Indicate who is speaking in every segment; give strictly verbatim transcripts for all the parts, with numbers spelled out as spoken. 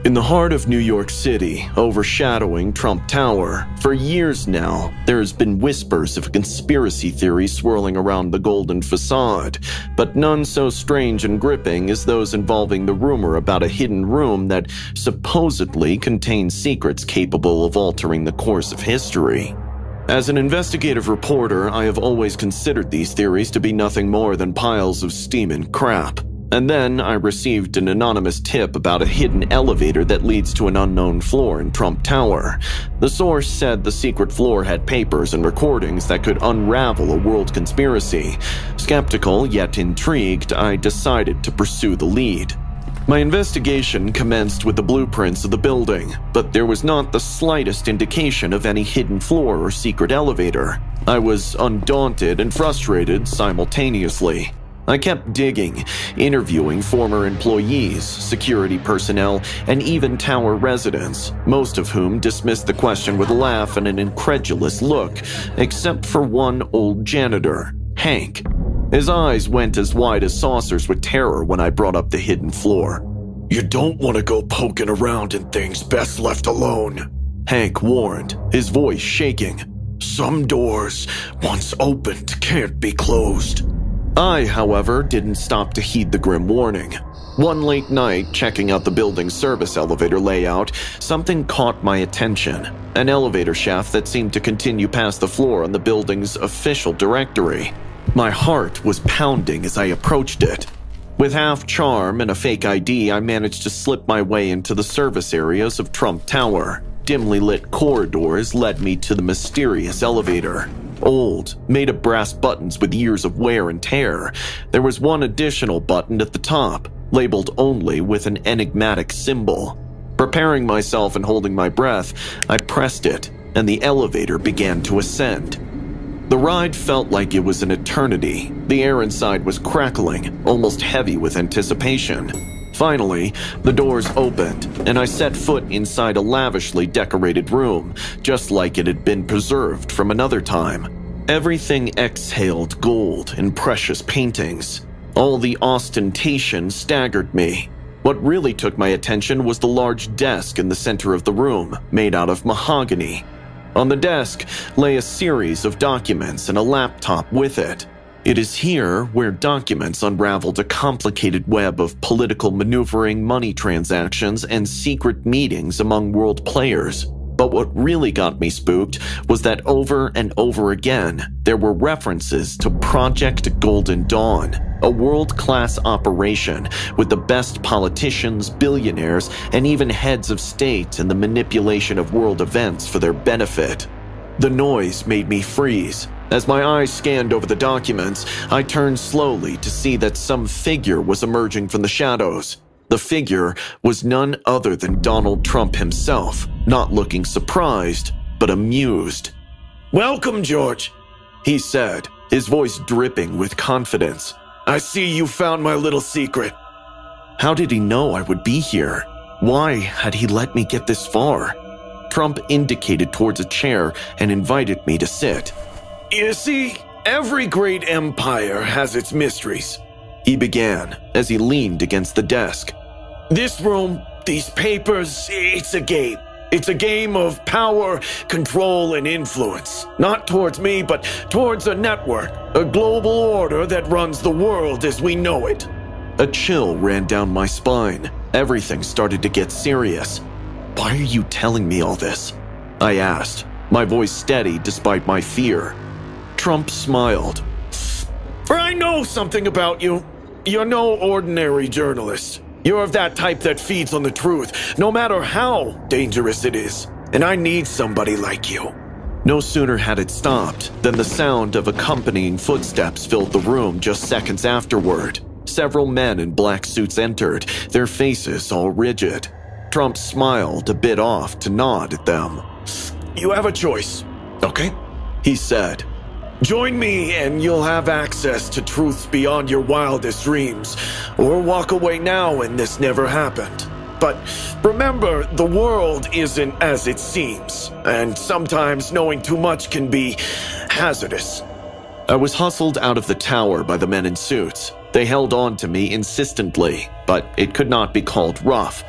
Speaker 1: In the heart of New York City, overshadowing Trump Tower, for years now, there's been whispers of a conspiracy theory swirling around the golden facade, but none so strange and gripping as those involving the rumor about a hidden room that supposedly contains secrets capable of altering the course of history. As an investigative reporter, I have always considered these theories to be nothing more than piles of steaming crap. And then I received an anonymous tip about a hidden elevator that leads to an unknown floor in Trump Tower. The source said the secret floor had papers and recordings that could unravel a world conspiracy. Skeptical yet intrigued, I decided to pursue the lead. My investigation commenced with the blueprints of the building, but there was not the slightest indication of any hidden floor or secret elevator. I was undaunted and frustrated simultaneously. I kept digging, interviewing former employees, security personnel, and even tower residents, most of whom dismissed the question with a laugh and an incredulous look, except for one old janitor, Hank. His eyes went as wide as saucers with terror when I brought up the hidden floor.
Speaker 2: "You don't want to go poking around in things best left alone,"
Speaker 1: Hank warned, his voice shaking.
Speaker 2: "Some doors, once opened, can't be closed."
Speaker 1: I, however, didn't stop to heed the grim warning. One late night, checking out the building's service elevator layout, something caught my attention. An elevator shaft that seemed to continue past the floor on the building's official directory. My heart was pounding as I approached it. With half charm and a fake I D, I managed to slip my way into the service areas of Trump Tower. Dimly lit corridors led me to the mysterious elevator. Old, made of brass buttons with years of wear and tear. There was one additional button at the top, labeled only with an enigmatic symbol. Preparing myself and holding my breath, I pressed it, and the elevator began to ascend. The ride felt like it was an eternity. The air inside was crackling, almost heavy with anticipation. Finally, the doors opened, and I set foot inside a lavishly decorated room, just like it had been preserved from another time. Everything exhaled gold and precious paintings. All the ostentation staggered me. What really took my attention was the large desk in the center of the room, made out of mahogany. On the desk lay a series of documents and a laptop with it. It is here where documents unraveled a complicated web of political maneuvering, money transactions, and secret meetings among world players. But what really got me spooked was that over and over again, there were references to Project Golden Dawn, a world-class operation with the best politicians, billionaires, and even heads of state in the manipulation of world events for their benefit. The noise made me freeze. As my eyes scanned over the documents, I turned slowly to see that some figure was emerging from the shadows. The figure was none other than Donald Trump himself, not looking surprised, but amused.
Speaker 2: "Welcome, George,"
Speaker 1: he said, his voice dripping with confidence.
Speaker 2: "I see you found my little secret."
Speaker 1: How did he know I would be here? Why had he let me get this far? Trump indicated towards a chair and invited me to sit.
Speaker 2: "You see, every great empire has its mysteries,"
Speaker 1: he began as he leaned against the desk.
Speaker 2: "This room, these papers, it's a game. It's a game of power, control, and influence. Not towards me, but towards a network, a global order that runs the world as we know it."
Speaker 1: A chill ran down my spine. Everything started to get serious. "Why are you telling me all this?" I asked, my voice steady despite my fear. Trump smiled.
Speaker 2: "For I know something about you. You're no ordinary journalist. You're of that type that feeds on the truth, no matter how dangerous it is. And I need somebody like you."
Speaker 1: No sooner had it stopped than the sound of accompanying footsteps filled the room just seconds afterward. Several men in black suits entered, their faces all rigid. Trump smiled a bit off to nod at them.
Speaker 2: "You have a choice, okay?"
Speaker 1: he said.
Speaker 2: "Join me and you'll have access to truths beyond your wildest dreams, or walk away now and this never happened. But remember, the world isn't as it seems, and sometimes knowing too much can be hazardous."
Speaker 1: I was hustled out of the tower by the men in suits. They held on to me insistently, but it could not be called rough.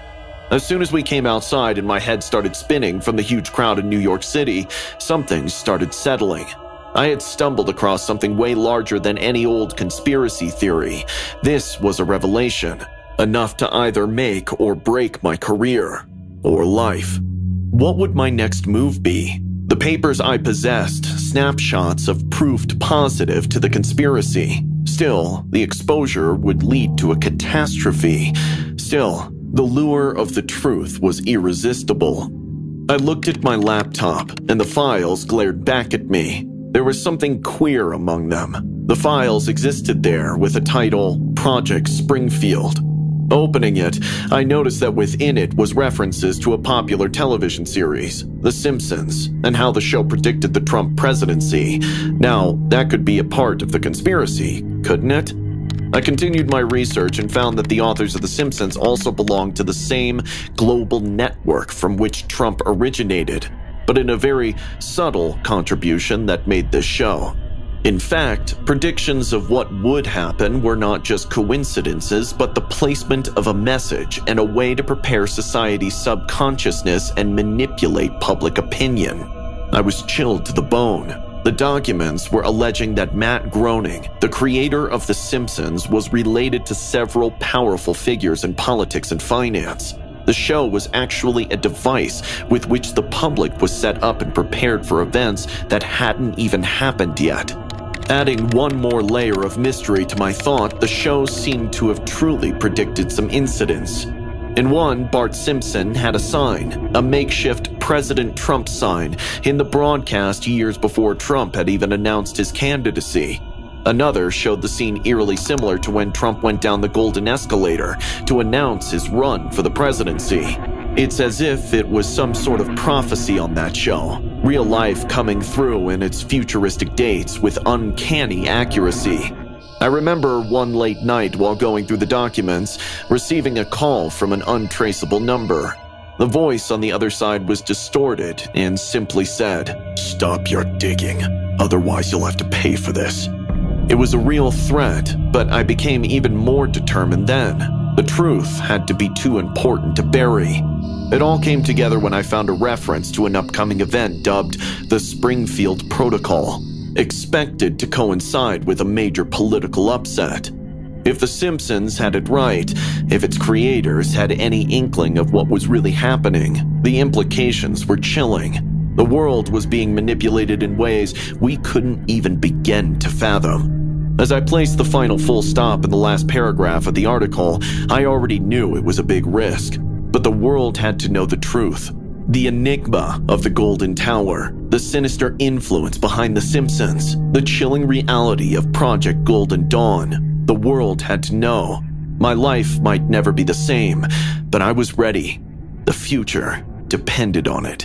Speaker 1: As soon as we came outside and my head started spinning from the huge crowd in New York City, something started settling. I had stumbled across something way larger than any old conspiracy theory. This was a revelation, enough to either make or break my career or life. What would my next move be? The papers I possessed, snapshots of proof positive to the conspiracy. Still, the exposure would lead to a catastrophe. Still, the lure of the truth was irresistible. I looked at my laptop, and the files glared back at me. There was something queer among them. The files existed there with a title, Project Springfield. Opening it, I noticed that within it was references to a popular television series, The Simpsons, and how the show predicted the Trump presidency. Now, that could be a part of the conspiracy, couldn't it? I continued my research and found that the authors of The Simpsons also belonged to the same global network from which Trump originated, but in a very subtle contribution that made this show. In fact, predictions of what would happen were not just coincidences, but the placement of a message and a way to prepare society's subconsciousness and manipulate public opinion. I was chilled to the bone. The documents were alleging that Matt Groening, the creator of The Simpsons, was related to several powerful figures in politics and finance. The show was actually a device with which the public was set up and prepared for events that hadn't even happened yet. Adding one more layer of mystery to my thought, the show seemed to have truly predicted some incidents. In one, Bart Simpson had a sign, a makeshift President Trump sign, in the broadcast years before Trump had even announced his candidacy. Another showed the scene eerily similar to when Trump went down the golden escalator to announce his run for the presidency. It's as if it was some sort of prophecy on that show, real life coming through in its futuristic dates with uncanny accuracy. I remember one late night while going through the documents, receiving a call from an untraceable number. The voice on the other side was distorted and simply said, "Stop your digging, otherwise you'll have to pay for this." It was a real threat, but I became even more determined then. The truth had to be too important to bury. It all came together when I found a reference to an upcoming event dubbed the Springfield Protocol, expected to coincide with a major political upset. If The Simpsons had it right, if its creators had any inkling of what was really happening, the implications were chilling. The world was being manipulated in ways we couldn't even begin to fathom. As I placed the final full stop in the last paragraph of the article, I already knew it was a big risk. But the world had to know the truth. The enigma of the Golden Tower, the sinister influence behind The Simpsons, the chilling reality of Project Golden Dawn. The world had to know. My life might never be the same, but I was ready. The future depended on it.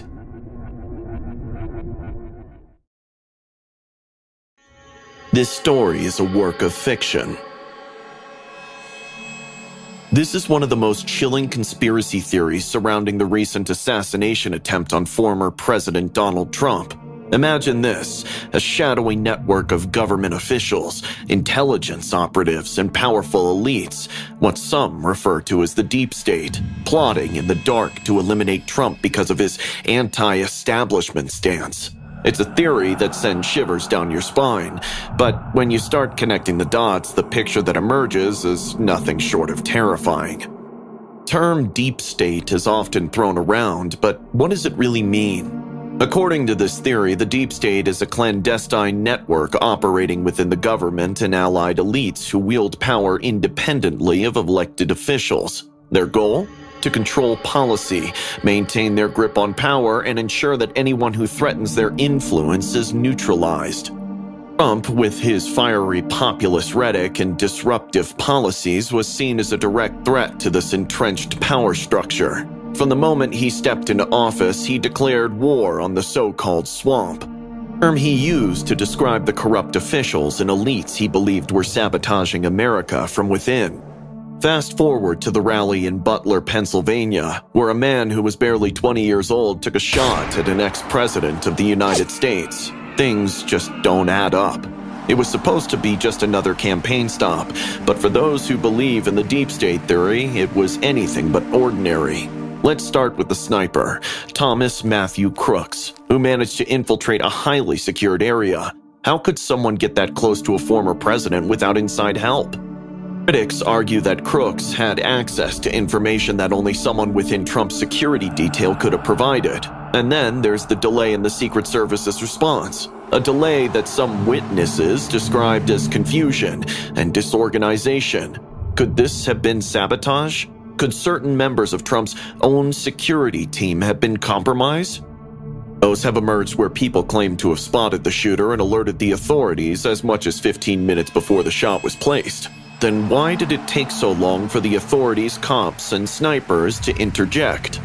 Speaker 1: This story is a work of fiction. This is one of the most chilling conspiracy theories surrounding the recent assassination attempt on former President Donald Trump. Imagine this, a shadowy network of government officials, intelligence operatives, and powerful elites, what some refer to as the deep state, plotting in the dark to eliminate Trump because of his anti-establishment stance. It's a theory that sends shivers down your spine, but when you start connecting the dots, the picture that emerges is nothing short of terrifying. Term deep state is often thrown around, but what does it really mean? According to this theory, the deep state is a clandestine network operating within the government and allied elites who wield power independently of elected officials. Their goal? To control policy, maintain their grip on power, and ensure that anyone who threatens their influence is neutralized. Trump, with his fiery populist rhetoric and disruptive policies, was seen as a direct threat to this entrenched power structure. From the moment he stepped into office, he declared war on the so-called swamp, a term he used to describe the corrupt officials and elites he believed were sabotaging America from within. Fast forward to the rally in Butler, Pennsylvania, where a man who was barely twenty years old took a shot at an ex-president of the United States. Things just don't add up. It was supposed to be just another campaign stop, but for those who believe in the deep state theory, it was anything but ordinary. Let's start with the sniper, Thomas Matthew Crooks, who managed to infiltrate a highly secured area. How could someone get that close to a former president without inside help? Critics argue that Crooks had access to information that only someone within Trump's security detail could have provided. And then there's the delay in the Secret Service's response, a delay that some witnesses described as confusion and disorganization. Could this have been sabotage? Could certain members of Trump's own security team have been compromised? Those have emerged where people claim to have spotted the shooter and alerted the authorities as much as fifteen minutes before the shot was placed. Then why did it take so long for the authorities, cops, and snipers to interject?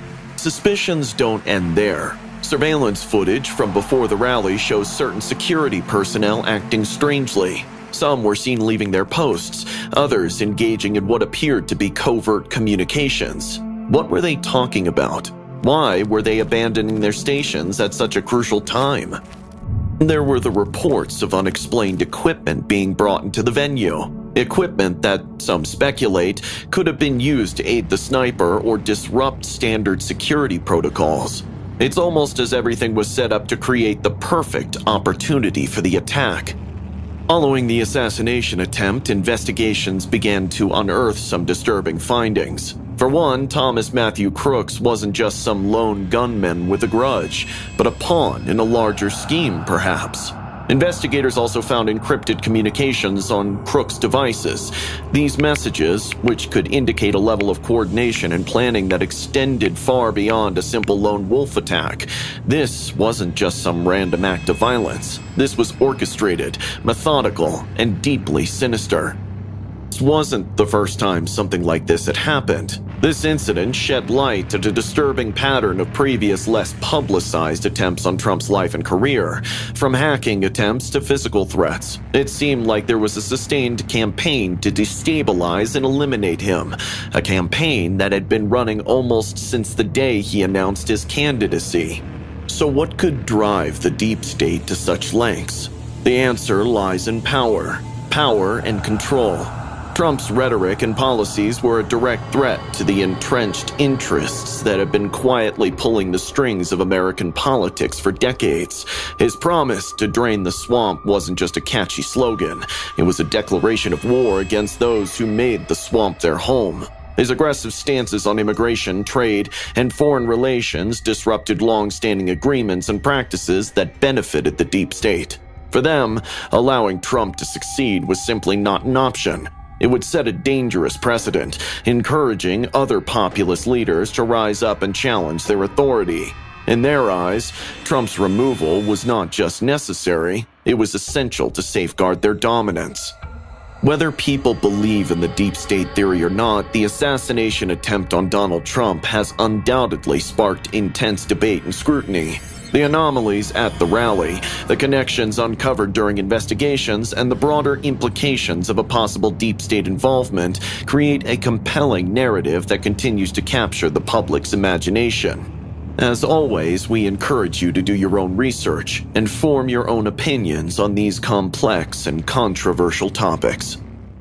Speaker 1: Suspicions don't end there. Surveillance footage from before the rally shows certain security personnel acting strangely. Some were seen leaving their posts, others engaging in what appeared to be covert communications. What were they talking about? Why were they abandoning their stations at such a crucial time? There were the reports of unexplained equipment being brought into the venue. Equipment that, some speculate, could have been used to aid the sniper or disrupt standard security protocols. It's almost as everything was set up to create the perfect opportunity for the attack. Following the assassination attempt, investigations began to unearth some disturbing findings. For one, Thomas Matthew Crooks wasn't just some lone gunman with a grudge, but a pawn in a larger scheme, perhaps. Investigators also found encrypted communications on Crooks' devices. These messages, which could indicate a level of coordination and planning that extended far beyond a simple lone wolf attack. This wasn't just some random act of violence. This was orchestrated, methodical, and deeply sinister. This wasn't the first time something like this had happened. This incident shed light on a disturbing pattern of previous, less publicized attempts on Trump's life and career, from hacking attempts to physical threats. It seemed like there was a sustained campaign to destabilize and eliminate him, a campaign that had been running almost since the day he announced his candidacy. So what could drive the deep state to such lengths? The answer lies in power, power and control. Trump's rhetoric and policies were a direct threat to the entrenched interests that have been quietly pulling the strings of American politics for decades. His promise to drain the swamp wasn't just a catchy slogan. It was a declaration of war against those who made the swamp their home. His aggressive stances on immigration, trade, and foreign relations disrupted long-standing agreements and practices that benefited the deep state. For them, allowing Trump to succeed was simply not an option. It would set a dangerous precedent, encouraging other populist leaders to rise up and challenge their authority. In their eyes, Trump's removal was not just necessary, it was essential to safeguard their dominance. Whether people believe in the deep state theory or not, the assassination attempt on Donald Trump has undoubtedly sparked intense debate and scrutiny. The anomalies at the rally, the connections uncovered during investigations, and the broader implications of a possible deep state involvement create a compelling narrative that continues to capture the public's imagination. As always, we encourage you to do your own research and form your own opinions on these complex and controversial topics.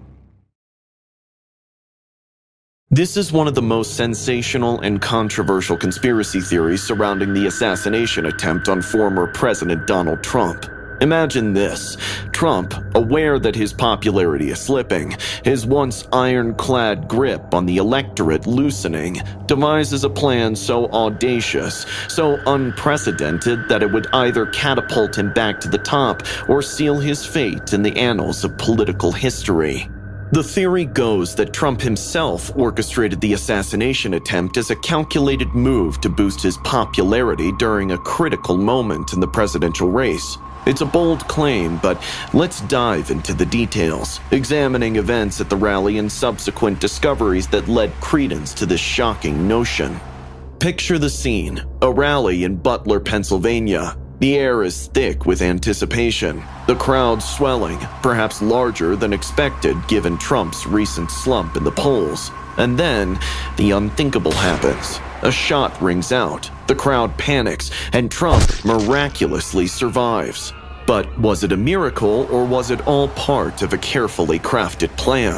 Speaker 1: This is one of the most sensational and controversial conspiracy theories surrounding the assassination attempt on former President Donald Trump. Imagine this: Trump, aware that his popularity is slipping, his once ironclad grip on the electorate loosening, devises a plan so audacious, so unprecedented that it would either catapult him back to the top or seal his fate in the annals of political history. The theory goes that Trump himself orchestrated the assassination attempt as a calculated move to boost his popularity during a critical moment in the presidential race. It's a bold claim, but let's dive into the details, examining events at the rally and subsequent discoveries that led credence to this shocking notion. Picture the scene: a rally in Butler, Pennsylvania. The air is thick with anticipation, the crowd swelling, perhaps larger than expected given Trump's recent slump in the polls. And then, the unthinkable happens. A shot rings out, the crowd panics, and Trump miraculously survives. But was it a miracle, or was it all part of a carefully crafted plan?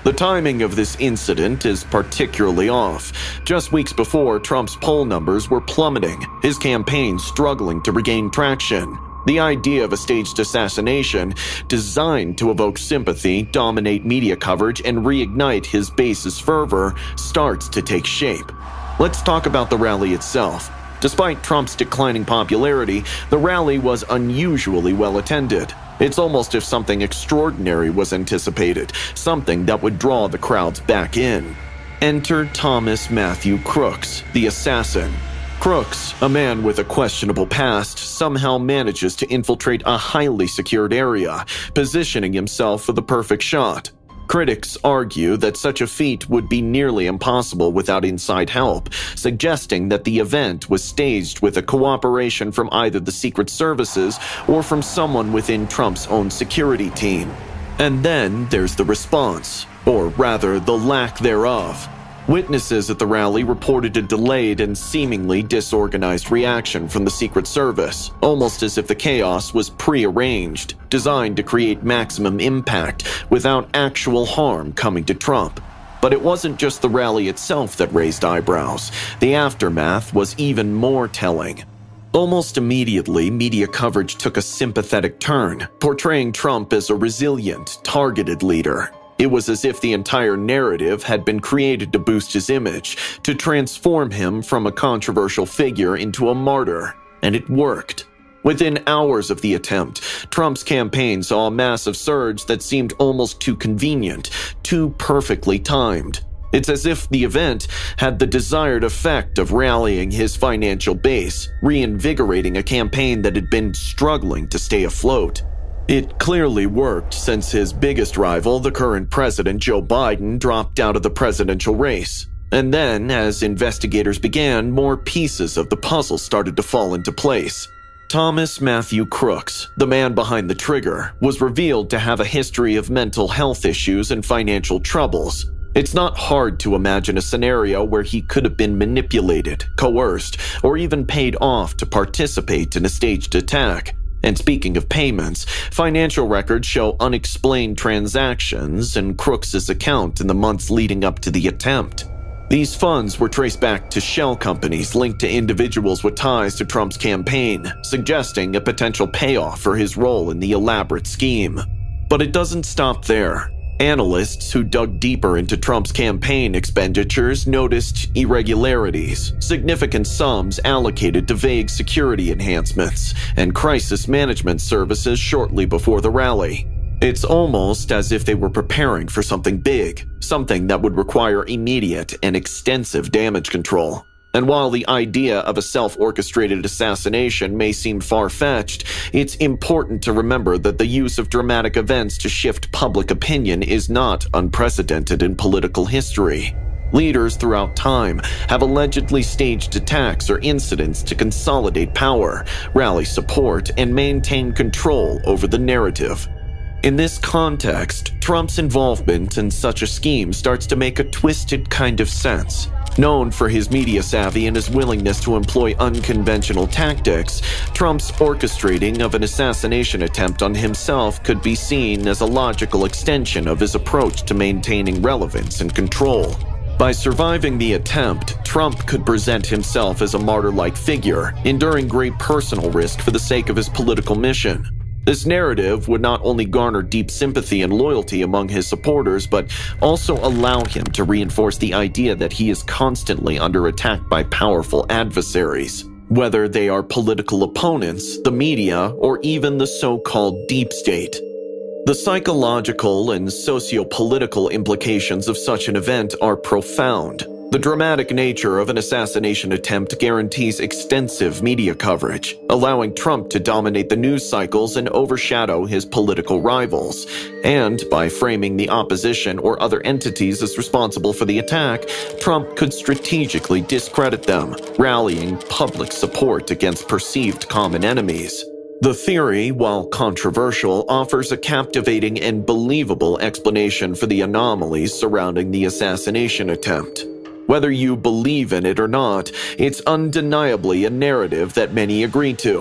Speaker 1: The timing of this incident is particularly off. Just weeks before, Trump's poll numbers were plummeting, his campaign struggling to regain traction. The idea of a staged assassination, designed to evoke sympathy, dominate media coverage, and reignite his base's fervor, starts to take shape. Let's talk about the rally itself. Despite Trump's declining popularity, the rally was unusually well attended. It's almost as if something extraordinary was anticipated, something that would draw the crowds back in. Enter Thomas Matthew Crooks, the assassin. Crooks, a man with a questionable past, somehow manages to infiltrate a highly secured area, positioning himself for the perfect shot. Critics argue that such a feat would be nearly impossible without inside help, suggesting that the event was staged with a cooperation from either the Secret Services or from someone within Trump's own security team. And then there's the response, or rather the lack thereof. Witnesses at the rally reported a delayed and seemingly disorganized reaction from the Secret Service, almost as if the chaos was pre-arranged, designed to create maximum impact without actual harm coming to Trump. But it wasn't just the rally itself that raised eyebrows. The aftermath was even more telling. Almost immediately, media coverage took a sympathetic turn, portraying Trump as a resilient, targeted leader. It was as if the entire narrative had been created to boost his image, to transform him from a controversial figure into a martyr, and it worked. Within hours of the attempt, Trump's campaign saw a massive surge that seemed almost too convenient, too perfectly timed. It's as if the event had the desired effect of rallying his financial base, reinvigorating a campaign that had been struggling to stay afloat. It clearly worked since his biggest rival, the current president Joe Biden, dropped out of the presidential race. And then, as investigators began, more pieces of the puzzle started to fall into place. Thomas Matthew Crooks, the man behind the trigger, was revealed to have a history of mental health issues and financial troubles. It's not hard to imagine a scenario where he could have been manipulated, coerced, or even paid off to participate in a staged attack. And speaking of payments, financial records show unexplained transactions in Crooks' account in the months leading up to the attempt. These funds were traced back to shell companies linked to individuals with ties to Trump's campaign, suggesting a potential payoff for his role in the elaborate scheme. But it doesn't stop there. Analysts who dug deeper into Trump's campaign expenditures noticed irregularities, significant sums allocated to vague security enhancements, and crisis management services shortly before the rally. It's almost as if they were preparing for something big, something that would require immediate and extensive damage control. And while the idea of a self-orchestrated assassination may seem far-fetched, it's important to remember that the use of dramatic events to shift public opinion is not unprecedented in political history. Leaders throughout time have allegedly staged attacks or incidents to consolidate power, rally support, and maintain control over the narrative. In this context, Trump's involvement in such a scheme starts to make a twisted kind of sense. Known for his media savvy and his willingness to employ unconventional tactics, Trump's orchestrating of an assassination attempt on himself could be seen as a logical extension of his approach to maintaining relevance and control. By surviving the attempt, Trump could present himself as a martyr-like figure, enduring great personal risk for the sake of his political mission. This narrative would not only garner deep sympathy and loyalty among his supporters, but also allow him to reinforce the idea that he is constantly under attack by powerful adversaries, whether they are political opponents, the media, or even the so-called deep state. The psychological and socio-political implications of such an event are profound. The dramatic nature of an assassination attempt guarantees extensive media coverage, allowing Trump to dominate the news cycles and overshadow his political rivals. And by framing the opposition or other entities as responsible for the attack, Trump could strategically discredit them, rallying public support against perceived common enemies. The theory, while controversial, offers a captivating and believable explanation for the anomalies surrounding the assassination attempt. Whether you believe in it or not, it's undeniably a narrative that many agree to.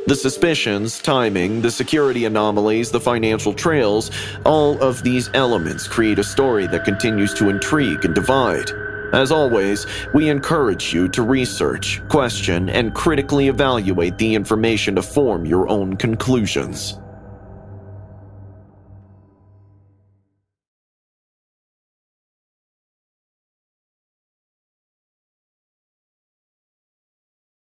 Speaker 1: The suspicions, timing, the security anomalies, the financial trails, all of these elements create a story that continues to intrigue and divide. As always, we encourage you to research, question, and critically evaluate the information to form your own conclusions.